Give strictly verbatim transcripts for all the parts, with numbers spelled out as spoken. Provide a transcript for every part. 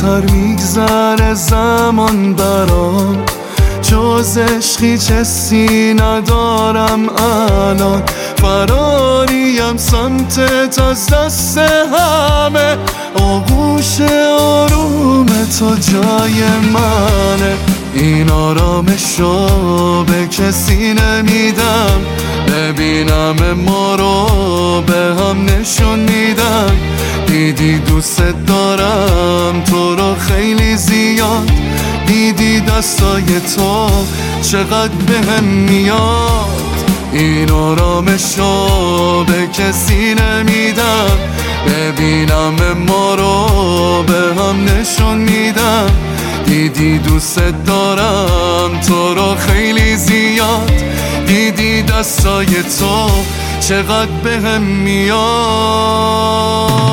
زودتر میگذره زمان برام، جز عشقی چیزی ندارم الان. فراریم سمتت از دست همه، آغوش آروم تو جای منه. این آرامشو به کسی نمیدم، ببینم ما رو به هم نشون میدم. دیدی دوست دارم تو رو خیلی زیاد، دیدی دستای تو چقدر بهم میاد. این آرامشو به کسی نمیدم، ببینم ما رو به هم نشون میدم. دیدی دوست دارم تو رو خیلی زیاد، دیدی دستای تو چقدر بهم میاد.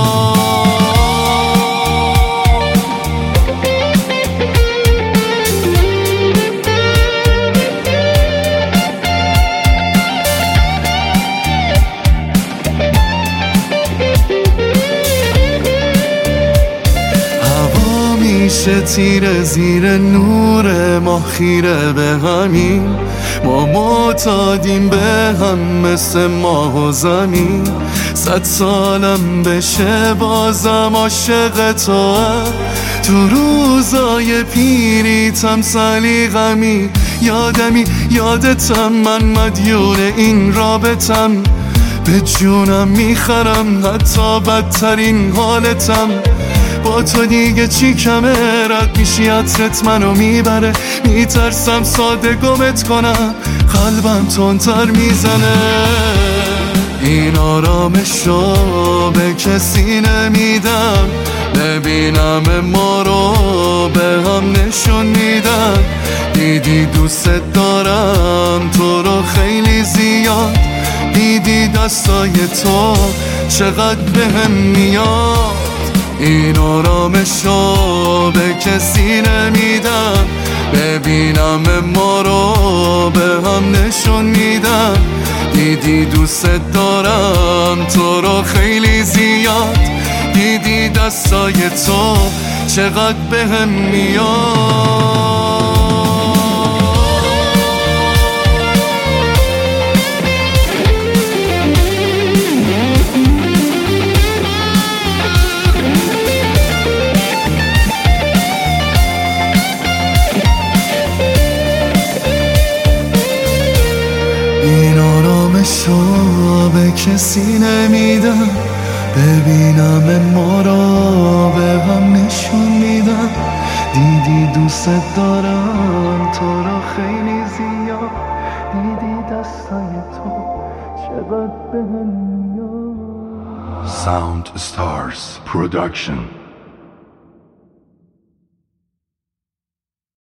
میشه تیره زیر نور ماه خیره به همین، ما معتادیم به هم مثل ماه و زمین. صد سالم بشه بازم عاشق توام، تو روزای پیریتم سلیقمی. یادمی یادتم من مدیون این رابطم، به جونم میخرم حتی بدترین حالتم. با تو دیگه چی کمه، رد میشی عطرت منو میبره. میترسم ساده گمت کنم، قلبم تندتر میزنه. این آرامشو به کسی نمیدم، ببینم ما رو به هم نشون میدم. دیدی دوست دارم تو رو خیلی زیاد، دیدی دستای تو چقدر بهم میاد. این آرامشو به کسی نمیدم، ببینم ما رو به هم نشون میدم. دیدی دوست دارم تو رو خیلی زیاد، دیدی دستای تو چقدر بهم میاد. این آرامشو به کسی نمیدم، ببینم ما رو به هم نشون میدم. دیدی دوست دارم تو رو خیلی زیاد، دیدی دستای تو چقدر بهم میاد. Sound Stars Production.